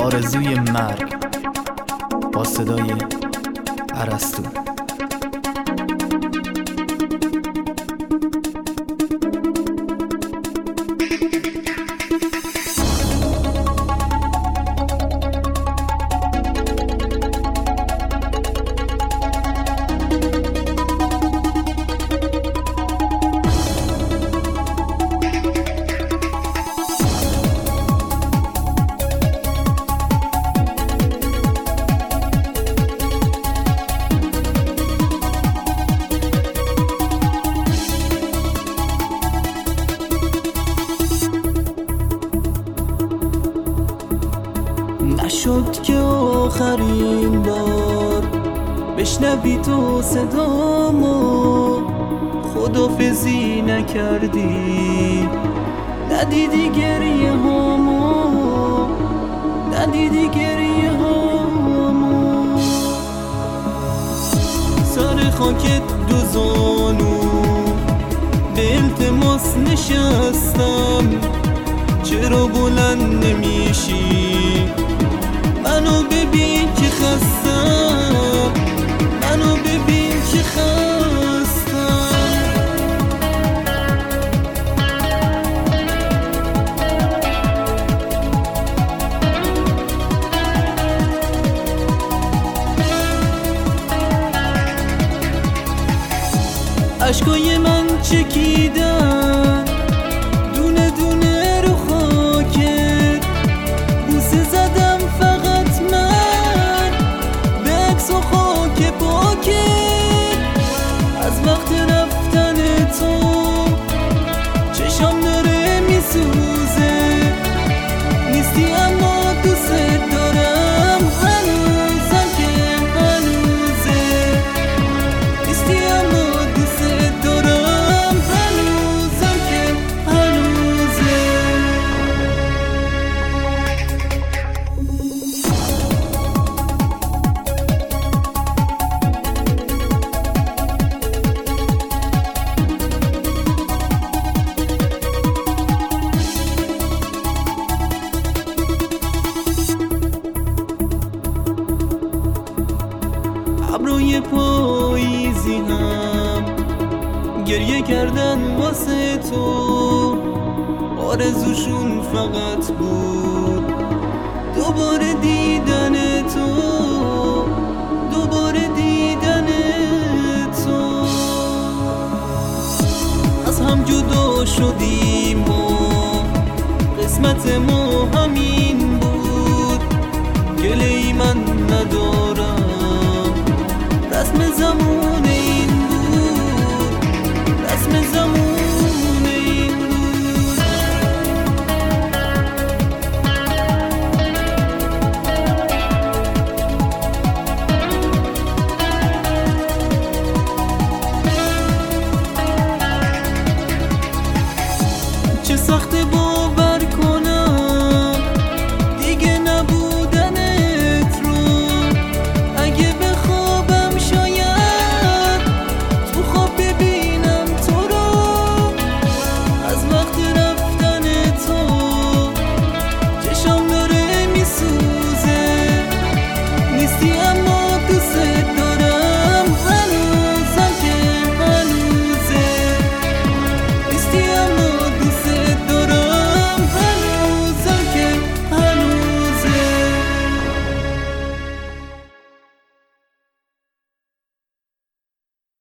آرزوی مرگ با صدای ارسطو. نشد که آخرین بار بشنوی تو صدامو، خداحافظی نکردی، ندیدی گریه هامو، ندیدی گریه هامو. سر خاکت دو زانو به التماس نشستم، چرا بلند نمیشی؟ منو ببین که خستم، منو ببین که خستم. اشکای من چکیدن دونه دونه رو خاکت، بوسه زدم فقط من به عکس و خاک پاکت. از وقت رفتن تو چشام داره میسوزه، نیستی اما دوست دارم، هنوزم که هنوزه، نیستی اما دوست دارم، هنوزم که هنوزه. ابروی پاییزی هم گریه کردن واسه تو، آرزوشون فقط بود دوباره دیدن تو، دوباره دیدن تو. از هم جدا شدیم و قسمت ما همین بود، گله‌ای من ندارم،